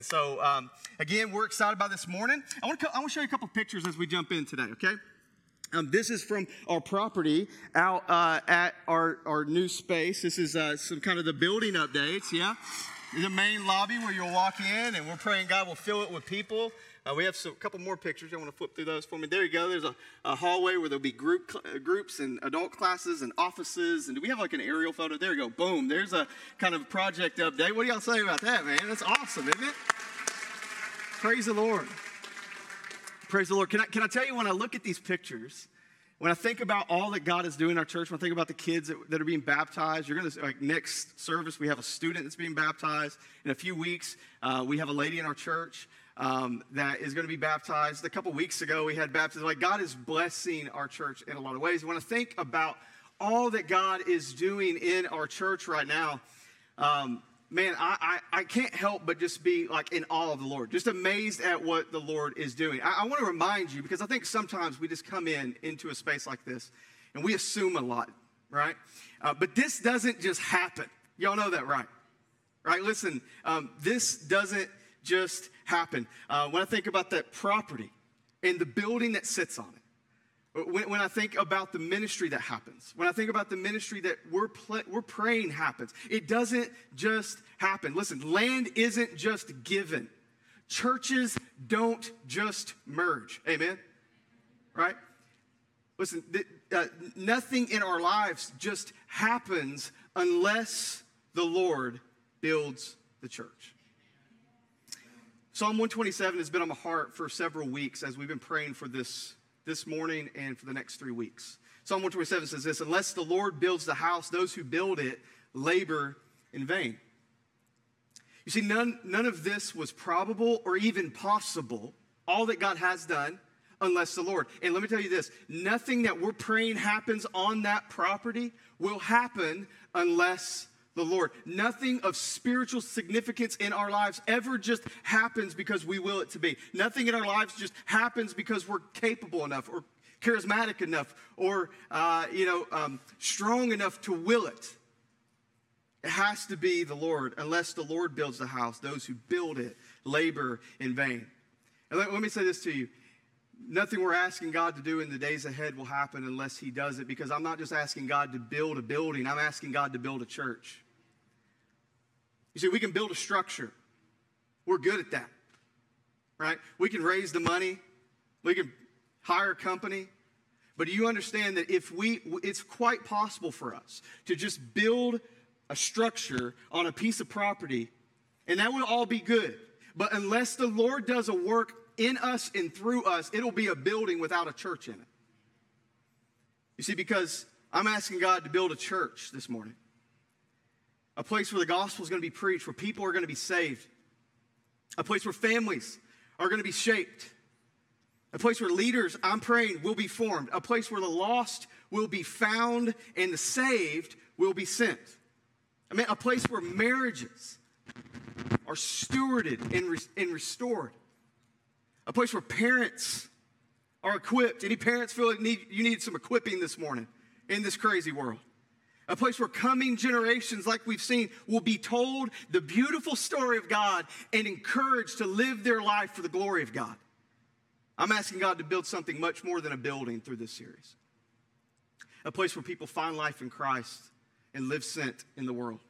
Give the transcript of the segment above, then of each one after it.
So, again, we're excited about this morning. I want to show you a couple pictures as we jump in today, okay? This is from our property out at our new space. This is some kind of the building updates, yeah? The main lobby where you'll walk in, and we're praying God will fill it with people. We have a couple more pictures. I want to flip through those for me. There you go. There's a hallway where there'll be groups and adult classes and offices. And do we have like an aerial photo? There you go. Boom. There's a kind of project update. What do y'all say about that, man? That's awesome, isn't it? Praise the Lord. Praise the Lord. Can I tell you, when I look at these pictures, when I think about all that God is doing in our church, when I think about the kids that are being baptized, you're going to, like, next service, we have a student that's being baptized. In a few weeks, we have a lady in our church that is going to be baptized. A couple weeks ago, we had baptism. Like, God is blessing our church in a lot of ways. When I think about all that God is doing in our church right now, man, I can't help but just be like in awe of the Lord, just amazed at what the Lord is doing. I want to remind you, because I think sometimes we just come into a space like this and we assume a lot, right? But this doesn't just happen. Y'all know that, right? Right? Listen, this doesn't just happen. When I think about that property and the building that sits on it, when I think about the ministry that happens, when I think about the ministry that we're praying happens, it doesn't just happen. Listen, land isn't just given. Churches don't just merge. Amen? Right? Listen, nothing in our lives just happens unless the Lord builds the church. Psalm 127 has been on my heart for several weeks as we've been praying for this morning and for the next 3 weeks. Psalm 127 says this: unless the Lord builds the house, those who build it labor in vain. You see, none of this was probable or even possible, all that God has done, unless the Lord. And let me tell you this, nothing that we're praying happens on that property will happen unless the Lord. Nothing of spiritual significance in our lives ever just happens because we will it to be. Nothing in our lives just happens because we're capable enough or charismatic enough or, strong enough to will it. It has to be the Lord. Unless the Lord builds the house, those who build it labor in vain. And let me say this to you. Nothing we're asking God to do in the days ahead will happen unless He does it, because I'm not just asking God to build a building. I'm asking God to build a church. You see, we can build a structure. We're good at that, right? We can raise the money. We can hire a company. But do you understand that it's quite possible for us to just build a structure on a piece of property, and that would all be good. But unless the Lord does a work in us and through us, it'll be a building without a church in it. You see, because I'm asking God to build a church this morning. A place where the gospel is going to be preached, where people are going to be saved. A place where families are going to be shaped. A place where leaders, I'm praying, will be formed. A place where the lost will be found and the saved will be sent. I mean, a place where marriages are stewarded and restored. A place where parents are equipped. Any parents feel like you need some equipping this morning in this crazy world? A place where coming generations, like we've seen, will be told the beautiful story of God and encouraged to live their life for the glory of God. I'm asking God to build something much more than a building through this series. A place where people find life in Christ and live sent in the world.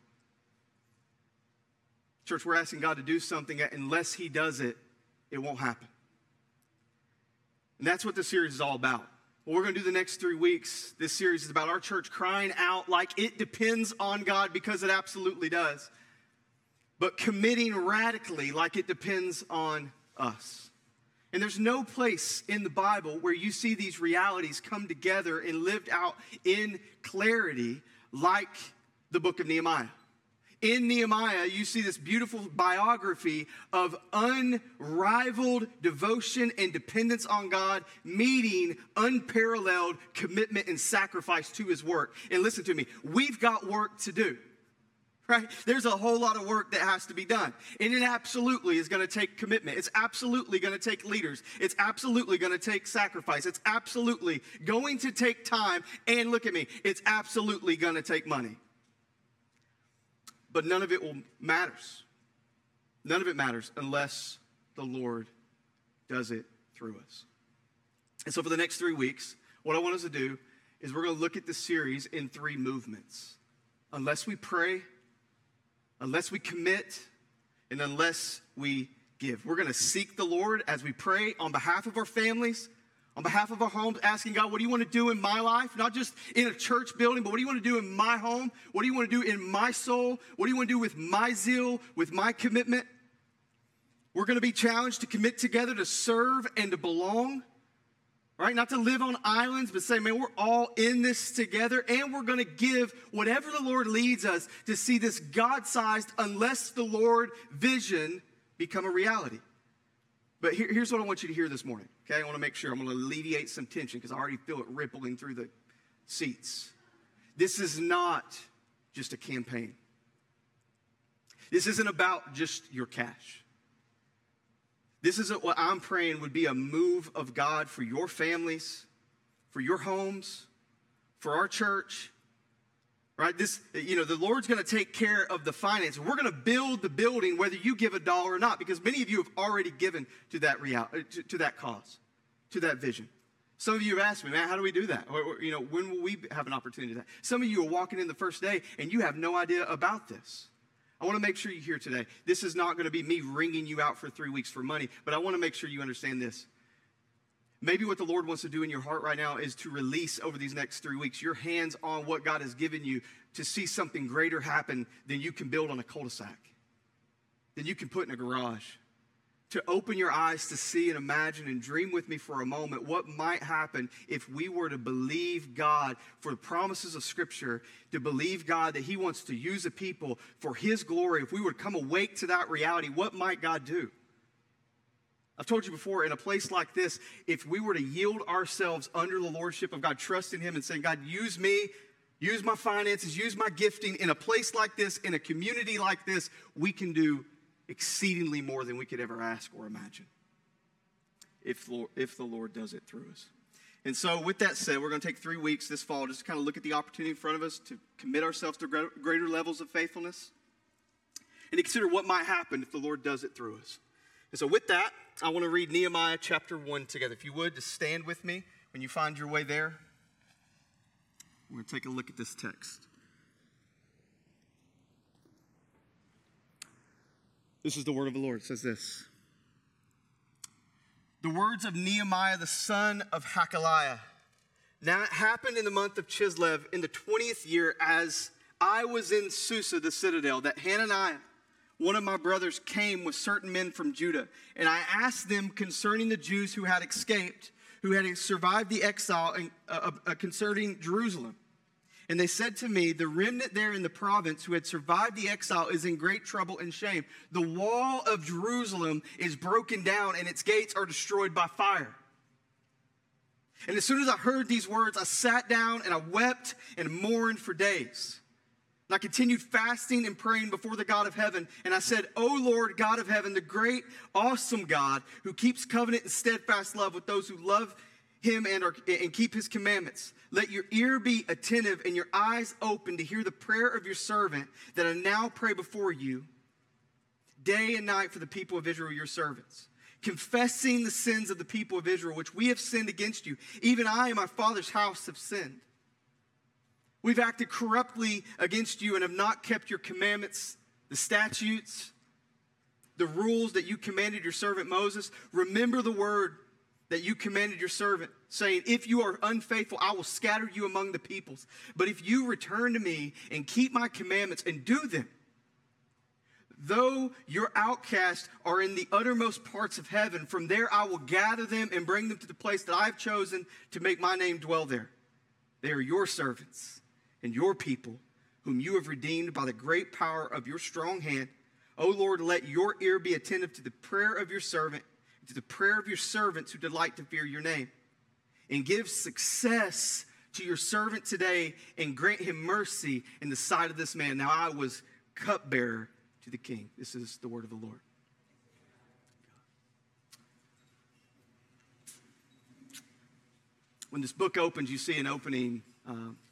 Church, we're asking God to do something that unless He does it, it won't happen. And that's what this series is all about. What we're going to do the next 3 weeks, this series is about our church crying out like it depends on God, because it absolutely does. But committing radically like it depends on us. And there's no place in the Bible where you see these realities come together and lived out in clarity like the book of Nehemiah. In Nehemiah, you see this beautiful biography of unrivaled devotion and dependence on God, meeting unparalleled commitment and sacrifice to His work. And listen to me, we've got work to do, right? There's a whole lot of work that has to be done. And it absolutely is going to take commitment. It's absolutely going to take leaders. It's absolutely going to take sacrifice. It's absolutely going to take time. And look at me, it's absolutely going to take money. But none of it matters None of it matters unless the Lord does it through us. And so for the next 3 weeks, what I want us to do is we're going to look at this series in 3 movements. Unless we pray, unless we commit, and unless we give. We're going to seek the Lord as we pray on behalf of our families, on behalf of our homes, asking God, what do you want to do in my life? Not just in a church building, but what do you want to do in my home? What do you want to do in my soul? What do you want to do with my zeal, with my commitment? We're going to be challenged to commit together to serve and to belong, right? Not to live on islands, but say, man, we're all in this together, and we're going to give whatever the Lord leads us to see this God-sized, unless the Lord vision become a reality. But here's what I want you to hear this morning, okay? I want to make sure. I'm going to alleviate some tension because I already feel it rippling through the seats. This is not just a campaign. This isn't about just your cash. This isn't what I'm praying would be a move of God for your families, for your homes, for our church. Right? The Lord's going to take care of the finances. We're going to build the building whether you give $1 or not, because many of you have already given to that reality, to that cause, to that vision. Some of you have asked me, man, how do we do that? Or, when will we have an opportunity to do that? Some of you are walking in the first day and you have no idea about this. I want to make sure you hear today. This is not going to be me wringing you out for 3 weeks for money, but I want to make sure you understand this. Maybe what the Lord wants to do in your heart right now is to release over these next 3 weeks your hands on what God has given you to see something greater happen than you can build on a cul-de-sac, than you can put in a garage. To open your eyes to see and imagine and dream with me for a moment what might happen if we were to believe God for the promises of Scripture, to believe God that He wants to use a people for His glory. If we were to come awake to that reality, what might God do? I've told you before, in a place like this, if we were to yield ourselves under the lordship of God, trust in Him and saying, God, use me, use my finances, use my gifting, in a place like this, in a community like this, we can do exceedingly more than we could ever ask or imagine if the Lord does it through us. And so with that said, we're going to take 3 weeks this fall just to kind of look at the opportunity in front of us to commit ourselves to greater levels of faithfulness and to consider what might happen if the Lord does it through us. And so with that, I want to read Nehemiah chapter 1 together. If you would, just stand with me when you find your way there. We're going to take a look at this text. This is the word of the Lord. It says this. The words of Nehemiah, the son of Hakaliah. Now it happened in the month of Chislev in the 20th year, as I was in Susa, the citadel, that Hananiah, one of my brothers, came with certain men from Judah. And I asked them concerning the Jews who had escaped, who had survived the exile, concerning Jerusalem. And they said to me, the remnant there in the province who had survived the exile is in great trouble and shame. The wall of Jerusalem is broken down and its gates are destroyed by fire. And as soon as I heard these words, I sat down and I wept and mourned for days. And I continued fasting and praying before the God of heaven. And I said, O Lord, God of heaven, the great, awesome God who keeps covenant and steadfast love with those who love Him and keep His commandments. Let your ear be attentive and your eyes open to hear the prayer of your servant that I now pray before you day and night for the people of Israel, your servants, confessing the sins of the people of Israel, which we have sinned against you. Even I and my father's house have sinned. We've acted corruptly against you and have not kept your commandments, the statutes, the rules that you commanded your servant Moses. Remember the word that you commanded your servant, saying, if you are unfaithful, I will scatter you among the peoples. But if you return to me and keep my commandments and do them, though your outcasts are in the uttermost parts of heaven, from there I will gather them and bring them to the place that I have chosen to make my name dwell there. They are your servants and your people, whom you have redeemed by the great power of your strong hand. O Lord, let your ear be attentive to the prayer of your servant, to the prayer of your servants who delight to fear your name. And give success to your servant today and grant him mercy in the sight of this man. Now I was cupbearer to the king. This is the word of the Lord. When this book opens, you see an opening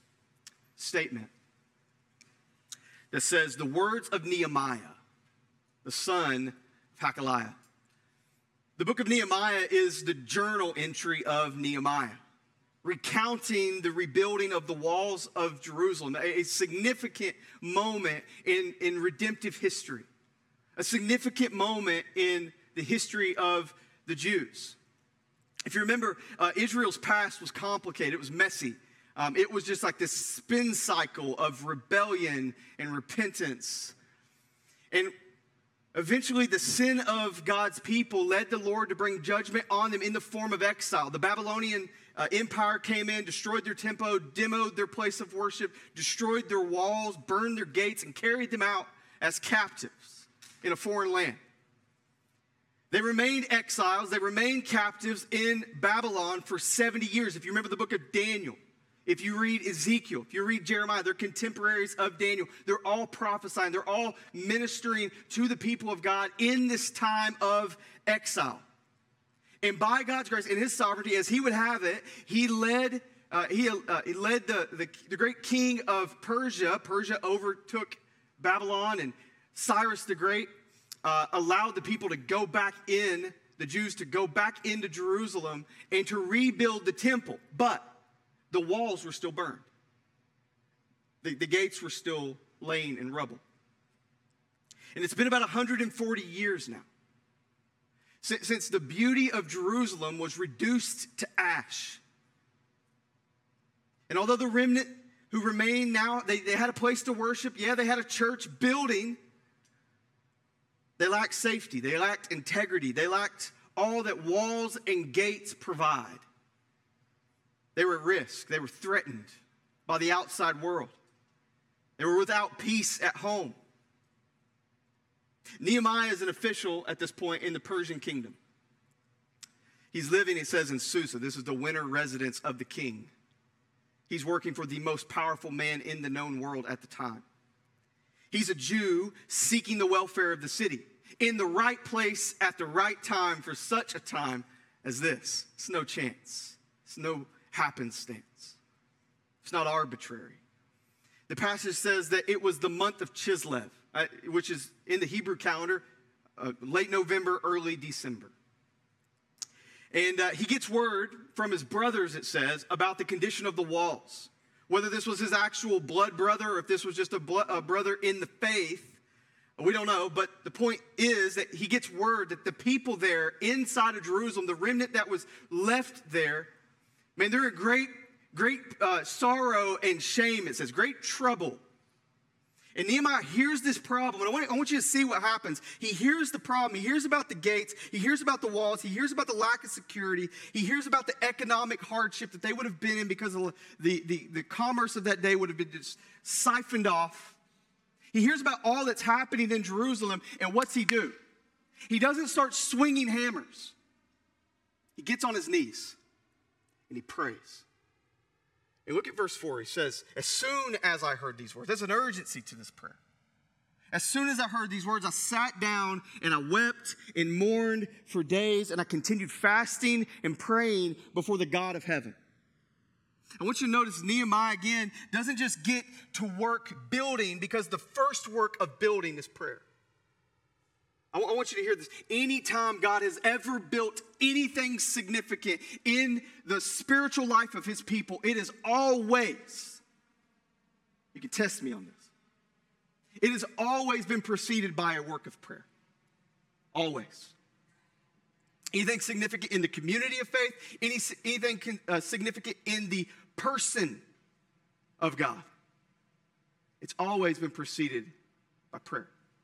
statement that says, the words of Nehemiah, the son of Hakaliah. The book of Nehemiah is the journal entry of Nehemiah, recounting the rebuilding of the walls of Jerusalem, a significant moment in redemptive history, a significant moment in the history of the Jews. If you remember, Israel's past was complicated. It was messy. It was just like this spin cycle of rebellion and repentance. And eventually, the sin of God's people led the Lord to bring judgment on them in the form of exile. The Babylonian Empire came in, destroyed their temple, demoed their place of worship, destroyed their walls, burned their gates, and carried them out as captives in a foreign land. They remained exiles. They remained captives in Babylon for 70 years. If you remember the book of Daniel, if you read Ezekiel, if you read Jeremiah, they're contemporaries of Daniel. They're all prophesying. They're all ministering to the people of God in this time of exile. And by God's grace and his sovereignty, as he would have it, he led the great king of Persia. Persia overtook Babylon, and Cyrus the Great allowed the people to go back in, the Jews to go back into Jerusalem and to rebuild the temple. But the walls were still burned. The gates were still laying in rubble. And it's been about 140 years now since the beauty of Jerusalem was reduced to ash. And although the remnant who remain now, they had a place to worship. Yeah, they had a church building. They lacked safety. They lacked integrity. They lacked all that walls and gates provide. They were at risk. They were threatened by the outside world. They were without peace at home. Nehemiah is an official at this point in the Persian kingdom. He's living, it says, in Susa. This is the winter residence of the king. He's working for the most powerful man in the known world at the time. He's a Jew seeking the welfare of the city, in the right place at the right time for such a time as this. It's no chance. It's no happenstance. It's not arbitrary. The passage says that it was the month of Chislev, which is in the Hebrew calendar, late November, early December. And he gets word from his brothers, it says, about the condition of the walls. Whether this was his actual blood brother or if this was just a brother in the faith, we don't know. But the point is that he gets word that the people there inside of Jerusalem, the remnant that was left there, man, they're in great sorrow and shame, it says, great trouble. And Nehemiah hears this problem, and I want you to see what happens. He hears the problem. He hears about the gates. He hears about the walls. He hears about the lack of security. He hears about the economic hardship that they would have been in because of the commerce of that day would have been just siphoned off. He hears about all that's happening in Jerusalem, and what's he do? He doesn't start swinging hammers. He gets on his knees, and he prays. And look at verse 4. He says, as soon as I heard these words, there's an urgency to this prayer. As soon as I heard these words, I sat down and I wept and mourned for days, and I continued fasting and praying before the God of heaven. I want you to notice Nehemiah, again, doesn't just get to work building, because the first work of building is prayer. I want you to hear this. Anytime God has ever built anything significant in the spiritual life of his people, it is always, you can test me on this, it has always been preceded by a work of prayer. Always. Anything significant in the community of faith, anything significant in the person of God, it's always been preceded by prayer.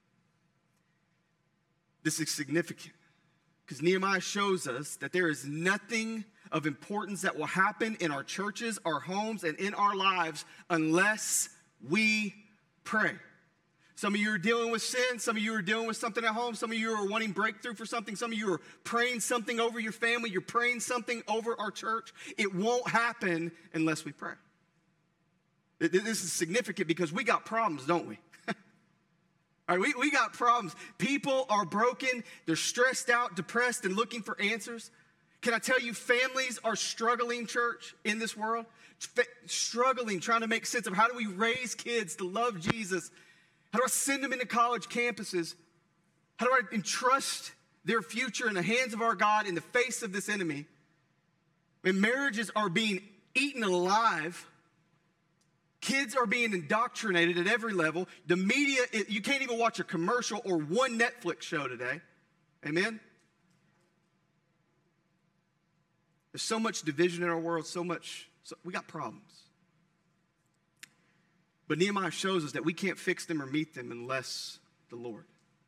This is significant because Nehemiah shows us that there is nothing of importance that will happen in our churches, our homes, and in our lives unless we pray. Some of you are dealing with sin. Some of you are dealing with something at home. Some of you are wanting breakthrough for something. Some of you are praying something over your family. You're praying something over our church. It won't happen unless we pray. This is significant because we got problems, don't we? All right, we got problems. People are broken. They're stressed out, depressed, and looking for answers. Can I tell you, families are struggling, church, in this world? Struggling, trying to make sense of how do we raise kids to love Jesus? How do I send them into college campuses? How do I entrust their future in the hands of our God in the face of this enemy? When marriages are being eaten alive, kids are being indoctrinated at every level. The media, you can't even watch a commercial or one Netflix show today. Amen? There's so much division in our world, so we got problems. But Nehemiah shows us that we can't fix them or meet them unless the Lord.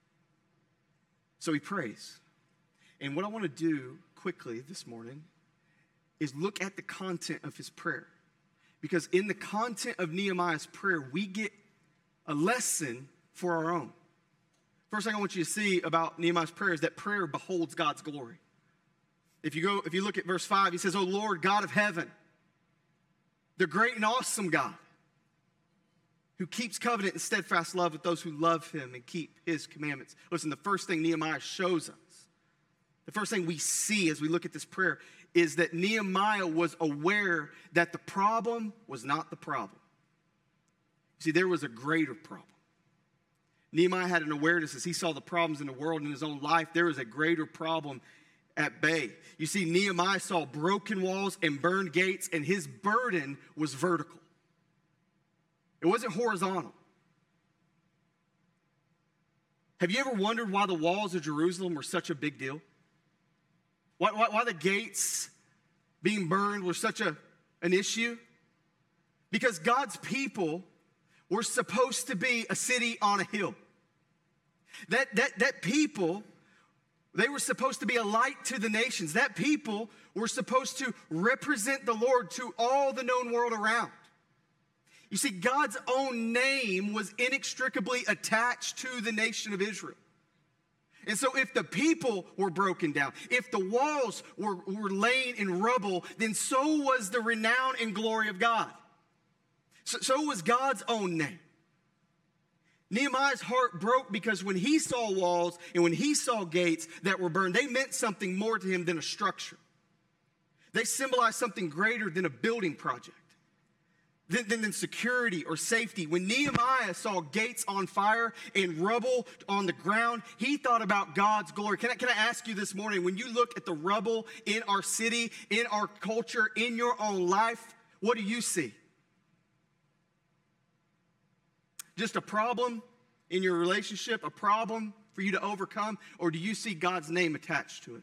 So he prays. And what I want to do quickly this morning is look at the content of his prayer. Because in the content of Nehemiah's prayer, we get a lesson for our own. First thing I want you to see about Nehemiah's prayer is that prayer beholds God's glory. If you look at verse 5, he says, "O Lord, God of heaven, the great and awesome God, who keeps covenant and steadfast love with those who love him and keep his commandments." Listen, the first thing Nehemiah shows us, the first thing we see as we look at this prayer is that Nehemiah was aware that the problem was not the problem. See, there was a greater problem. Nehemiah had an awareness as he saw the problems in the world and in his own life. There was a greater problem at bay. You see, Nehemiah saw broken walls and burned gates, and his burden was vertical. It wasn't horizontal. Have you ever wondered why the walls of Jerusalem were such a big deal? Why the gates being burned were such an issue? Because God's people were supposed to be a city on a hill. That people, they were supposed to be a light to the nations. That people were supposed to represent the Lord to all the known world around. You see, God's own name was inextricably attached to the nation of Israel. And so if the people were broken down, if the walls were laying in rubble, then so was the renown and glory of God. So was God's own name. Nehemiah's heart broke because when he saw walls and when he saw gates that were burned, they meant something more to him than a structure. They symbolized something greater than a building project, than security or safety. When Nehemiah saw gates on fire and rubble on the ground, he thought about God's glory. Can I ask you this morning, when you look at the rubble in our city, in our culture, in your own life, what do you see? Just a problem in your relationship, a problem for you to overcome, or do you see God's name attached to it?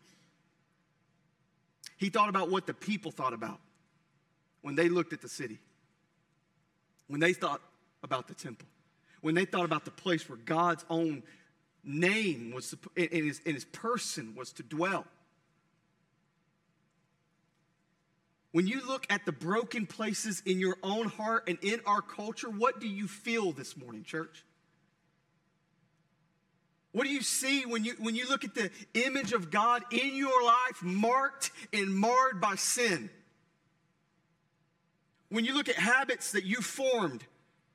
He thought about what the people thought about when they looked at the city, when they thought about the temple, when they thought about the place where God's own name was and his person was to dwell. When you look at the broken places in your own heart and in our culture, what do you feel this morning, church? What do you see when you look at the image of God in your life marked and marred by sin? When you look at habits that you formed,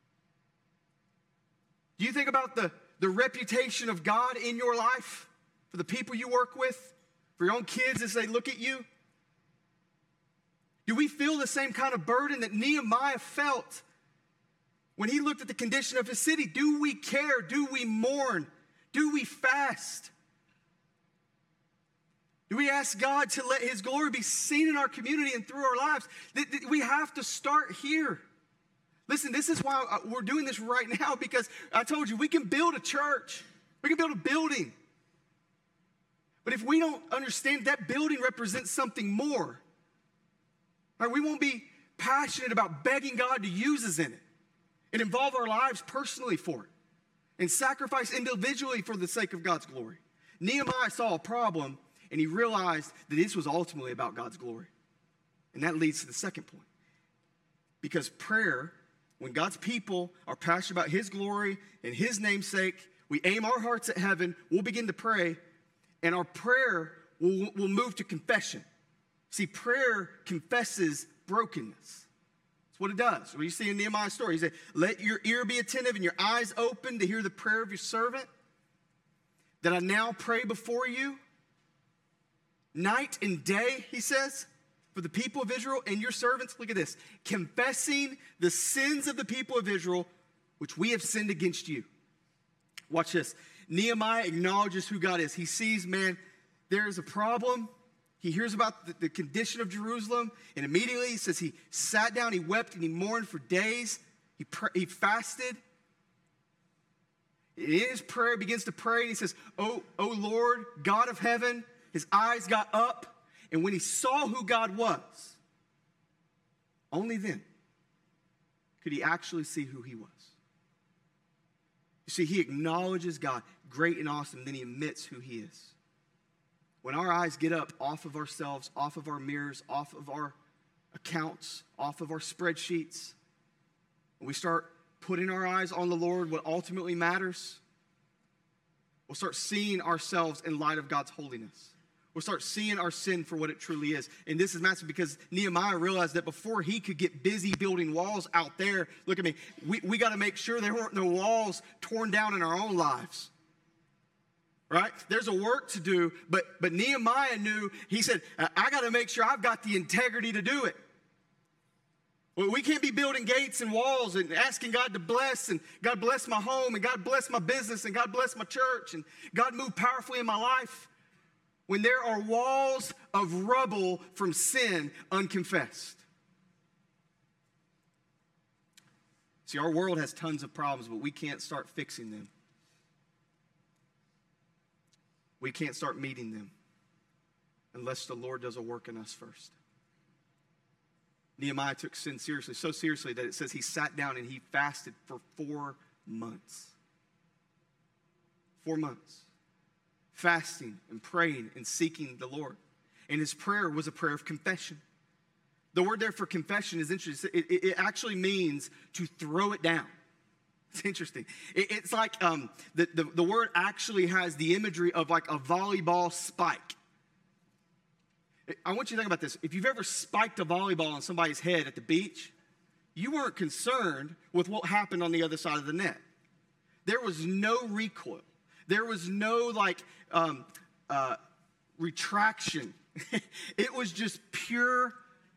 do you think about the reputation of God in your life for the people you work with, for your own kids as they look at you? Do we feel the same kind of burden that Nehemiah felt when he looked at the condition of his city? Do we care? Do we mourn? Do we fast? Do we ask God to let his glory be seen in our community and through our lives? We have to start here. Listen, this is why we're doing this right now, because I told you, we can build a church. We can build a building. But if we don't understand that building represents something more, right, we won't be passionate about begging God to use us in it and involve our lives personally for it and sacrifice individually for the sake of God's glory. Nehemiah saw a problem, and he realized that this was ultimately about God's glory. And that leads to the second point. Because prayer, when God's people are passionate about his glory and his namesake, we aim our hearts at heaven, we'll begin to pray, and our prayer will move to confession. See, prayer confesses brokenness. That's what it does. What you see in Nehemiah's story, he said, let your ear be attentive and your eyes open to hear the prayer of your servant, that I now pray before you night and day, he says, for the people of Israel and your servants. Look at this. Confessing the sins of the people of Israel, which we have sinned against you. Watch this. Nehemiah acknowledges who God is. He sees, man, there is a problem. He hears about the condition of Jerusalem, and immediately he says he sat down, he wept, and he mourned for days. He fasted. In his prayer, he begins to pray, and he says, oh Lord, God of heaven. His eyes got up, and when he saw who God was, only then could he actually see who he was. You see, he acknowledges God, great and awesome, then he admits who he is. When our eyes get up off of ourselves, off of our mirrors, off of our accounts, off of our spreadsheets, and we start putting our eyes on the Lord, what ultimately matters, we'll start seeing ourselves in light of God's holiness. We'll start seeing our sin for what it truly is. And this is massive because Nehemiah realized that before he could get busy building walls out there, look at me, we got to make sure there weren't no walls torn down in our own lives. Right? There's a work to do, but Nehemiah knew, he said, I got to make sure I've got the integrity to do it. We can't be building gates and walls and asking God to bless, and God bless my home, and God bless my business, and God bless my church, and God move powerfully in my life when there are walls of rubble from sin unconfessed. See, our world has tons of problems, but we can't start fixing them. We can't start meeting them unless the Lord does a work in us first. Nehemiah took sin seriously, so seriously that it says he sat down and he fasted for 4 months. 4 months. Fasting and praying and seeking the Lord. And his prayer was a prayer of confession. The word there for confession is interesting. It actually means to throw it down. It's interesting. It's like the word actually has the imagery of like a volleyball spike. I want you to think about this. If you've ever spiked a volleyball on somebody's head at the beach, you weren't concerned with what happened on the other side of the net. There was no recoil. There was no retraction. It was just pure,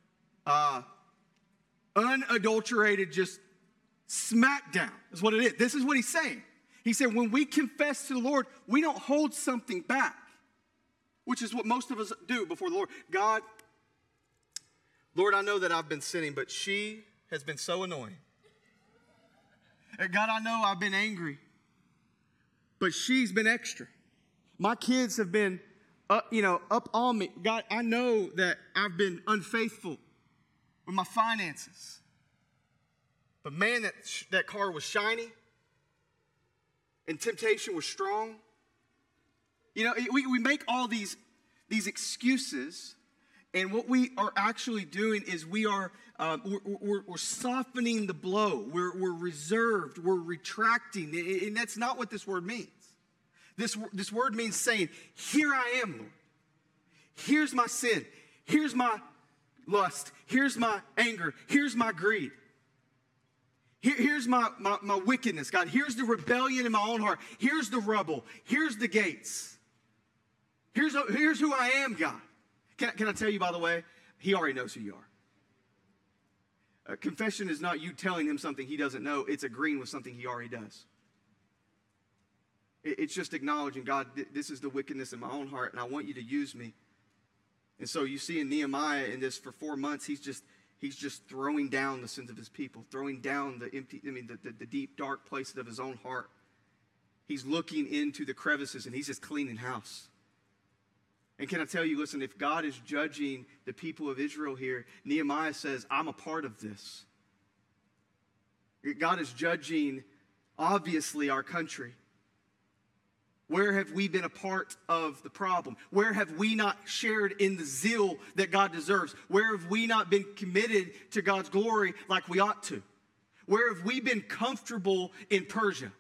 unadulterated, just smackdown is what it is. This is what he's saying. He said, when we confess to the Lord, we don't hold something back, which is what most of us do before the Lord. God, Lord, I know that I've been sinning, but she has been so annoying. And God, I know I've been angry, but she's been extra. My kids have been, up on me. God, I know that I've been unfaithful with my finances. But man, that car was shiny, and temptation was strong. You know, we make all these excuses, and what we are actually doing is we're softening the blow. We're reserved. We're retracting, and that's not what this word means. This word means saying, "Here I am, Lord. Here's my sin. Here's my lust. Here's my anger. Here's my greed. Here's my wickedness, God. Here's the rebellion in my own heart. Here's the rubble. Here's the gates. Here's who I am, God." Can I tell you, by the way, he already knows who you are. Confession is not you telling him something he doesn't know. It's agreeing with something he already does. It's just acknowledging, God, this is the wickedness in my own heart, and I want you to use me. And so you see in Nehemiah in this for 4 months, he's just throwing down the sins of his people, throwing down the deep, dark places of his own heart. He's looking into the crevices, and he's just cleaning house. And can I tell you, listen, if God is judging the people of Israel here, Nehemiah says, I'm a part of this. God is judging, obviously, our country. Where have we been a part of the problem? Where have we not shared in the zeal that God deserves? Where have we not been committed to God's glory like we ought to? Where have we been comfortable in Persia?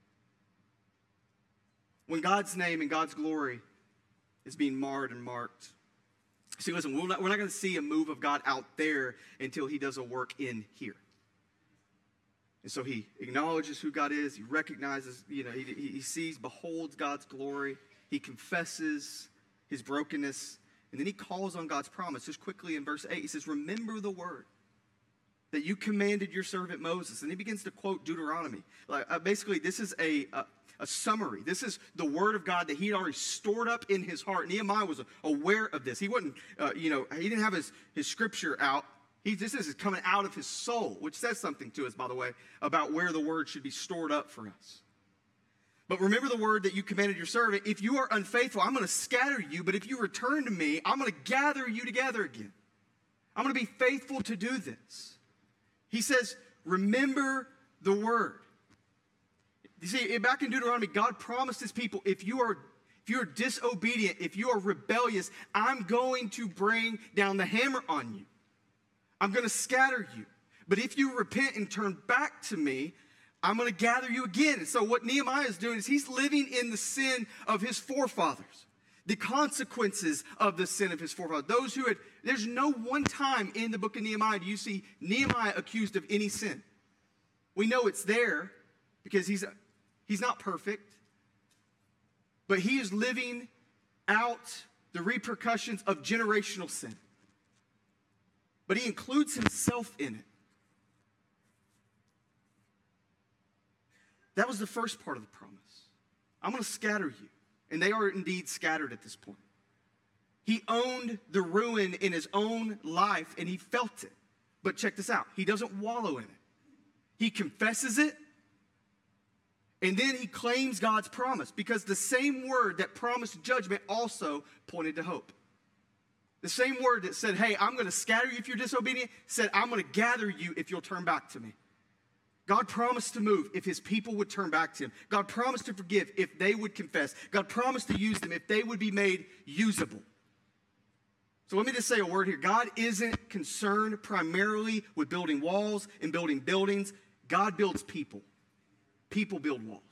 When God's name and God's glory is being marred and marked. See, listen, we're not going to see a move of God out there until he does a work in here. And so he acknowledges who God is. He recognizes, he sees, beholds God's glory. He confesses his brokenness. And then he calls on God's promise. Just quickly in verse 8, he says, remember the word that you commanded your servant Moses. And he begins to quote Deuteronomy. Basically, this is a summary. This is the word of God that he had already stored up in his heart. Nehemiah was aware of this. He wasn't, he didn't have his scripture out. This is coming out of his soul, which says something to us, by the way, about where the word should be stored up for us. But remember the word that you commanded your servant. If you are unfaithful, I'm going to scatter you. But if you return to me, I'm going to gather you together again. I'm going to be faithful to do this. He says, remember the word. You see, back in Deuteronomy, God promised his people, if you are disobedient, if you are rebellious, I'm going to bring down the hammer on you. I'm going to scatter you. But if you repent and turn back to me, I'm going to gather you again. And so what Nehemiah is doing is he's living in the sin of his forefathers, the consequences of the sin of his forefathers. There's no one time in the book of Nehemiah do you see Nehemiah accused of any sin. We know it's there because he's not perfect, but he is living out the repercussions of generational sin. But he includes himself in it. That was the first part of the promise. I'm going to scatter you. And they are indeed scattered at this point. He owned the ruin in his own life, and he felt it. But check this out. He doesn't wallow in it. He confesses it, and then he claims God's promise, because the same word that promised judgment also pointed to hope. The same word that said, hey, I'm going to scatter you if you're disobedient, said, I'm going to gather you if you'll turn back to me. God promised to move if his people would turn back to him. God promised to forgive if they would confess. God promised to use them if they would be made usable. So let me just say a word here. God isn't concerned primarily with building walls and building buildings. God builds people. People build walls.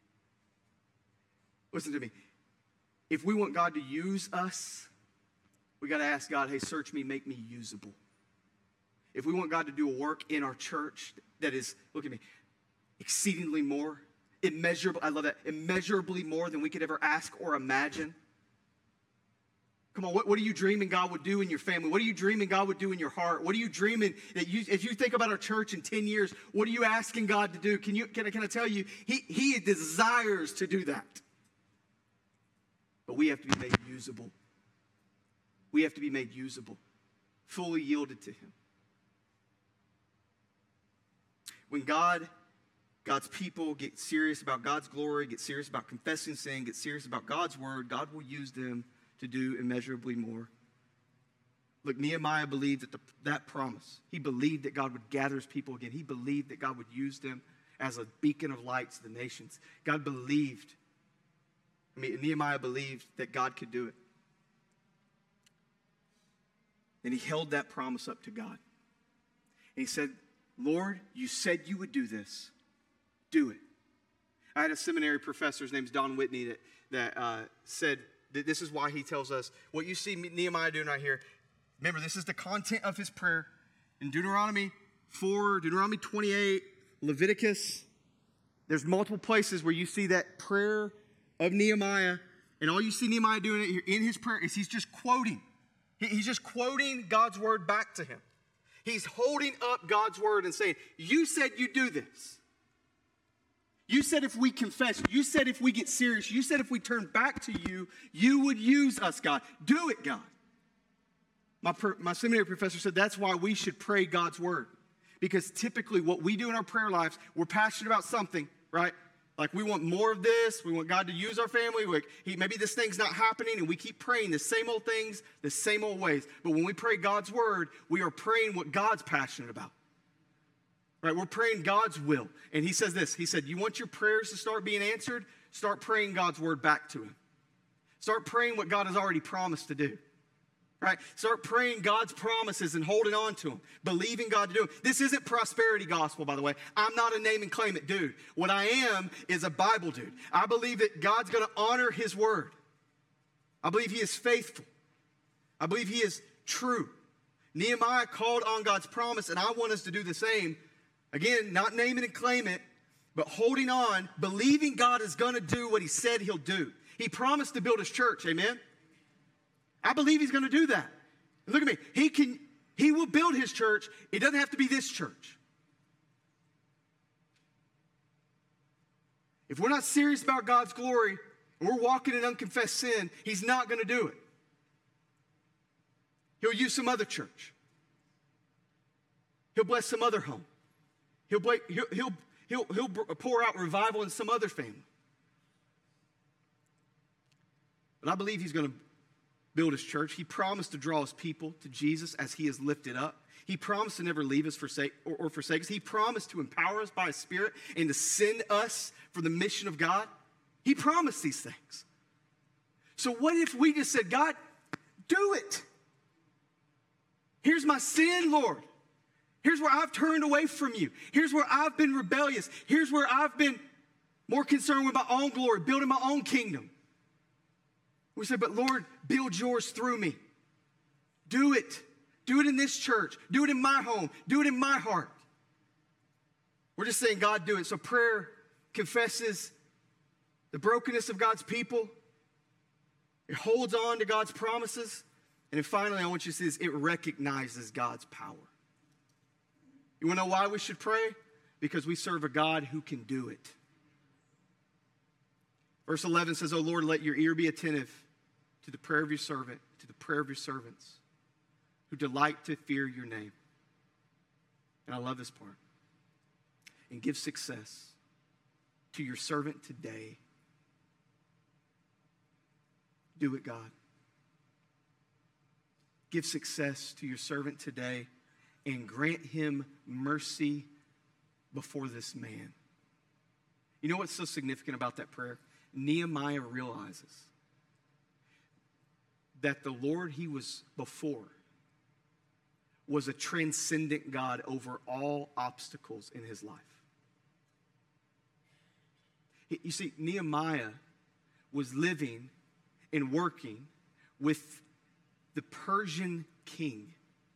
Listen to me. If we want God to use us, we got to ask God, hey, search me, make me usable. If we want God to do a work in our church that is, look at me, exceedingly more, immeasurable, I love that, immeasurably more than we could ever ask or imagine. Come on, what are you dreaming God would do in your family? What are you dreaming God would do in your heart? What are you dreaming that as you think about our church in 10 years, what are you asking God to do? Can I tell you, he desires to do that. But we have to be made usable. We have to be made usable, fully yielded to him. When God's people get serious about God's glory, get serious about confessing sin, get serious about God's word, God will use them to do immeasurably more. Look, Nehemiah believed that promise. He believed that God would gather his people again. He believed that God would use them as a beacon of light to the nations. Nehemiah believed that God could do it. And he held that promise up to God. And he said, Lord, you said you would do this. Do it. I had a seminary professor, his name's Don Whitney, that said that this is why he tells us what you see Nehemiah doing right here. Remember, this is the content of his prayer. In Deuteronomy 4, Deuteronomy 28, Leviticus, there's multiple places where you see that prayer of Nehemiah. And all you see Nehemiah doing in his prayer is he's just quoting. He's just quoting God's word back to him. He's holding up God's word and saying, you said you do this. You said if we confess, you said if we get serious, you said if we turn back to you, you would use us, God. Do it, God. My seminary professor said that's why we should pray God's word. Because typically what we do in our prayer lives, we're passionate about something, right? Like we want more of this. We want God to use our family. Maybe this thing's not happening, and we keep praying the same old things, the same old ways. But when we pray God's word, we are praying what God's passionate about. Right? We're praying God's will. And he says this. He said, you want your prayers to start being answered? Start praying God's word back to him. Start praying what God has already promised to do. Right? Start praying God's promises and holding on to them. Believing God to do them. This isn't prosperity gospel, by the way. I'm not a name and claim it dude. What I am is a Bible dude. I believe that God's going to honor his word. I believe he is faithful. I believe he is true. Nehemiah called on God's promise, and I want us to do the same. Again, not name it and claim it, but holding on, believing God is going to do what he said he'll do. He promised to build his church, amen? I believe he's going to do that. Look at me. He will build his church. It doesn't have to be this church. If we're not serious about God's glory and we're walking in unconfessed sin, he's not going to do it. He'll use some other church. He'll bless some other home. He'll pour out revival in some other family. But I believe he's going to build his church. He promised to draw his people to Jesus as he is lifted up. He promised to never leave us forsake us. He promised to empower us by his Spirit and to send us for the mission of God. He promised these things. So what if we just said, God, do it. Here's my sin, Lord. Here's where I've turned away from you. Here's where I've been rebellious. Here's where I've been more concerned with my own glory, building my own kingdom. We say, but Lord, build yours through me. Do it. Do it in this church. Do it in my home. Do it in my heart. We're just saying, God, do it. So prayer confesses the brokenness of God's people. It holds on to God's promises. And then finally, I want you to see this. It recognizes God's power. You want to know why we should pray? Because we serve a God who can do it. Verse 11 says, "O Lord, let your ear be attentive to the prayer of your servant, to the prayer of your servants, who delight to fear your name." And I love this part. "And give success to your servant today." Do it, God. Give success to your servant today and grant him mercy before this man. You know what's so significant about that prayer? Nehemiah realizes that the Lord he was before was a transcendent God over all obstacles in his life. You see, Nehemiah was living and working with the Persian king.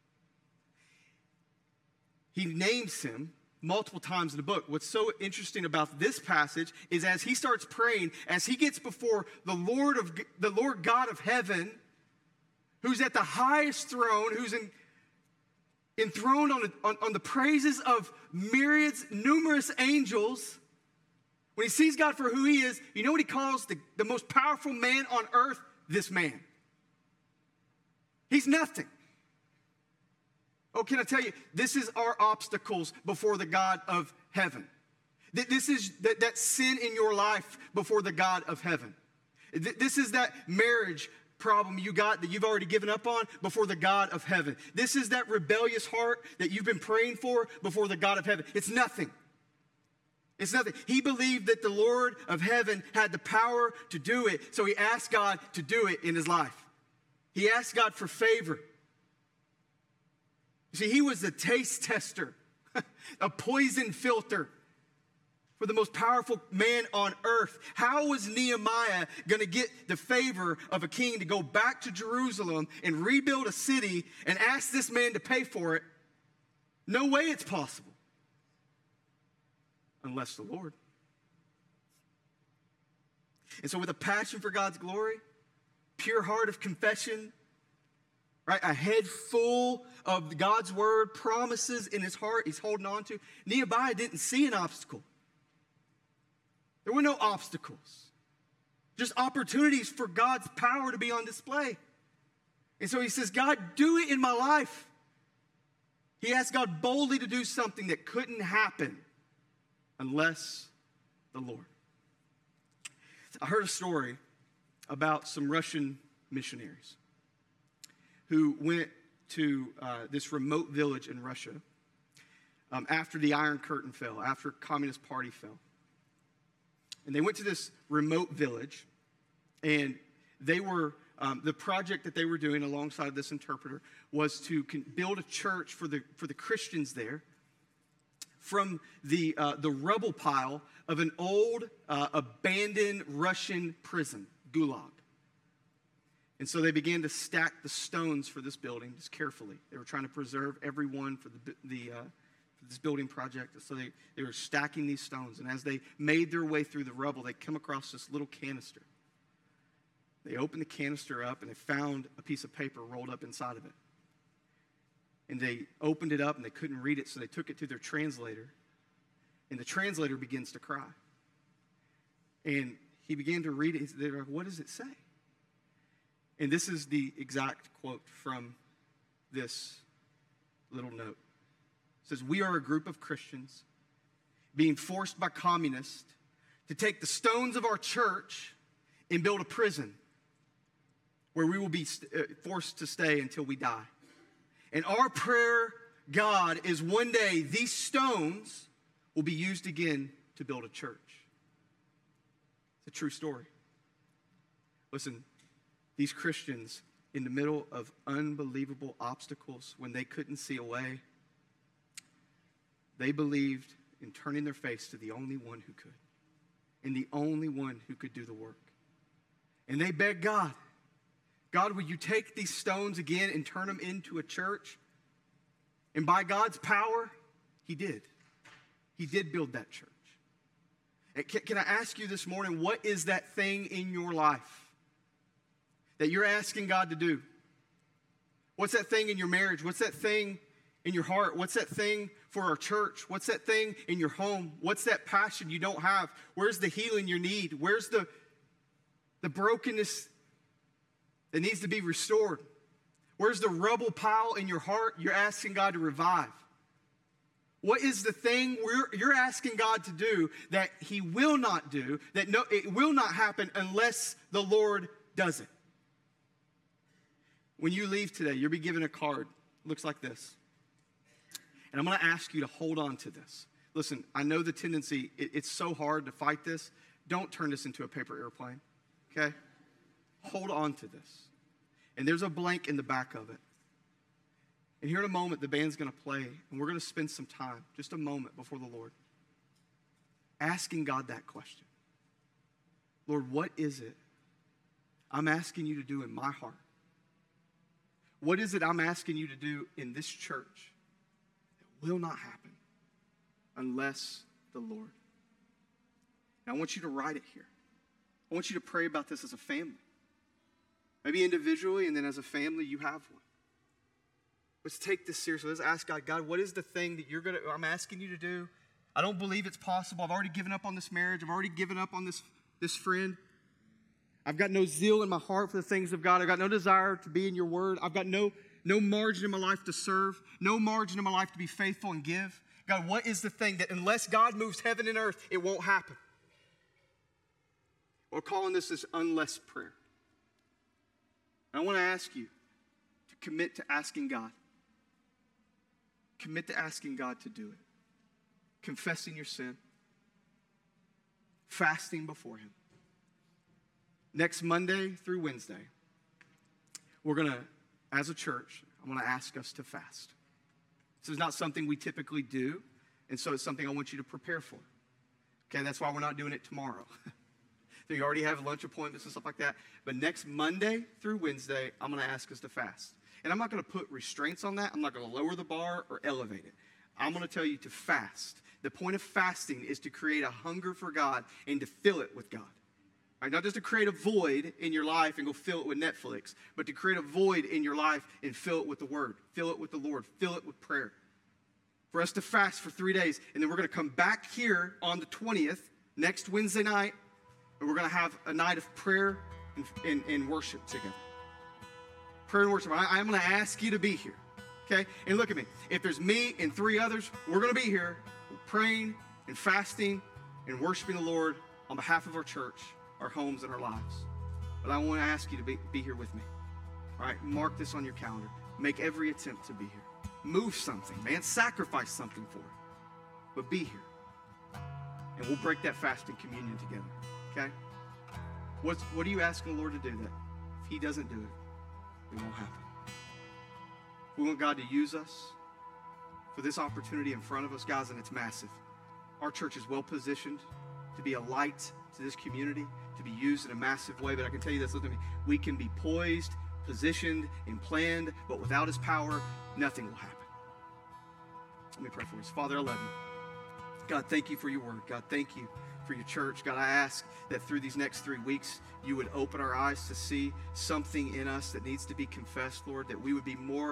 He names him multiple times in the book. What's so interesting about this passage is as he starts praying, as he gets before the Lord God of heaven, who's at the highest throne, who's enthroned on the praises of myriads, numerous angels. When he sees God for who he is, you know what he calls the most powerful man on earth? This man. He's nothing. Oh, can I tell you, this is our obstacles before the God of heaven. This is that sin in your life before the God of heaven. This is that marriage problem you got that you've already given up on before the God of heaven. This is that rebellious heart that you've been praying for before the God of heaven. It's nothing. It's nothing. He believed that the Lord of heaven had the power to do it, so he asked God to do it in his life. He asked God for favor. You see, he was the taste tester, a poison filter for the most powerful man on earth. How was Nehemiah going to get the favor of a king to go back to Jerusalem and rebuild a city and ask this man to pay for it? No way it's possible. Unless the Lord. And so with a passion for God's glory, pure heart of confession, right? A head full of God's word, promises in his heart he's holding on to. Nehemiah didn't see an obstacle. There were no obstacles. Just opportunities for God's power to be on display. And so he says, God, do it in my life. He asked God boldly to do something that couldn't happen unless the Lord. I heard a story about some Russian missionaries who went to this remote village in Russia after the Iron Curtain fell, after the Communist Party fell. And they went to this remote village, and they were, the project that they were doing alongside this interpreter was to build a church for the Christians there from the rubble pile of an old abandoned Russian prison, Gulag. And so they began to stack the stones for this building just carefully. They were trying to preserve every one for this building project. So they were stacking these stones. And as they made their way through the rubble, they come across this little canister. They opened the canister up, and they found a piece of paper rolled up inside of it. And they opened it up and they couldn't read it, so they took it to their translator. And the translator begins to cry. And he began to read it. They're like, what does it say? And this is the exact quote from this little note. It says, "We are a group of Christians being forced by communists to take the stones of our church and build a prison where we will be forced to stay until we die. And our prayer, God, is one day these stones will be used again to build a church." It's a true story. Listen, these Christians, in the middle of unbelievable obstacles, when they couldn't see a way, they believed in turning their face to the only one who could, and the only one who could do the work. And they begged God, God, will you take these stones again and turn them into a church? And by God's power, he did. He did build that church. Can I ask you this morning, what is that thing in your life that you're asking God to do? What's that thing in your marriage? What's that thing in your heart? What's that thing for our church? What's that thing in your home? What's that passion you don't have? Where's the healing you need? Where's the brokenness that needs to be restored? Where's the rubble pile in your heart you're asking God to revive? What is the thing you're asking God to do that he will not do, that it will not happen unless the Lord does it? When you leave today, you'll be given a card. It looks like this. And I'm going to ask you to hold on to this. Listen, I know the tendency, it's so hard to fight this. Don't turn this into a paper airplane, okay? Hold on to this. And there's a blank in the back of it. And here in a moment, the band's going to play, and we're going to spend some time, just a moment before the Lord, asking God that question. Lord, what is it I'm asking you to do in my heart? What is it I'm asking you to do in this church that will not happen unless the Lord? And I want you to write it here. I want you to pray about this as a family. Maybe individually, and then as a family, you have one. Let's take this seriously. Let's ask God, God, what is the thing that I'm asking you to do? I don't believe it's possible. I've already given up on this marriage. I've already given up on this friend. I've got no zeal in my heart for the things of God. I've got no desire to be in your word. I've got no margin in my life to serve, no margin in my life to be faithful and give. God, what is the thing that unless God moves heaven and earth, it won't happen? We're calling this unless prayer. I want to ask you to commit to asking God. Commit to asking God to do it. Confessing your sin. Fasting before him. Next Monday through Wednesday, we're going to, as a church, I'm going to ask us to fast. This is not something we typically do, and so it's something I want you to prepare for. Okay, that's why we're not doing it tomorrow. So you already have lunch appointments and stuff like that. But next Monday through Wednesday, I'm going to ask us to fast. And I'm not going to put restraints on that. I'm not going to lower the bar or elevate it. I'm going to tell you to fast. The point of fasting is to create a hunger for God and to fill it with God. Right? Not just to create a void in your life and go fill it with Netflix, but to create a void in your life and fill it with the Word. Fill it with the Lord. Fill it with prayer. For us to fast for 3 days, and then we're going to come back here on the 20th, next Wednesday night, and we're going to have a night of prayer and worship together. Prayer and worship. I'm going to ask you to be here, okay? And look at me. If there's me and 3 others, we're going to be here praying and fasting and worshiping the Lord on behalf of our church, our homes, and our lives. But I want to ask you to be here with me. All right? Mark this on your calendar. Make every attempt to be here. Move something, man. Sacrifice something for it. But be here. And we'll break that fast in communion together. Okay? What are you asking the Lord to do that if he doesn't do it, it won't happen? We want God to use us for this opportunity in front of us, guys, and it's massive. Our church is well positioned to be a light to this community, to be used in a massive way. But I can tell you this, listen to me. We can be poised, positioned, and planned, but without his power, nothing will happen. Let me pray for us. Father, I love you. God, thank you for your word. God, thank you for your church. God, I ask that through these next 3 weeks, you would open our eyes to see something in us that needs to be confessed, Lord, that we would be more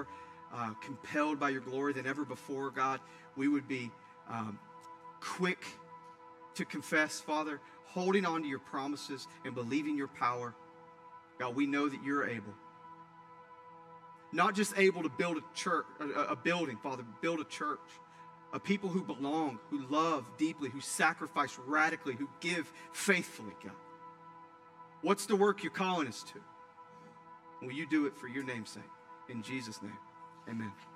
compelled by your glory than ever before, God. We would be quick to confess, Father, holding on to your promises and believing your power. God, we know that you're able. Not just able to build a church, a building, Father, build a church. A people who belong, who love deeply, who sacrifice radically, who give faithfully, God. What's the work you're calling us to? Will you do it for your name's sake? In Jesus' name, amen.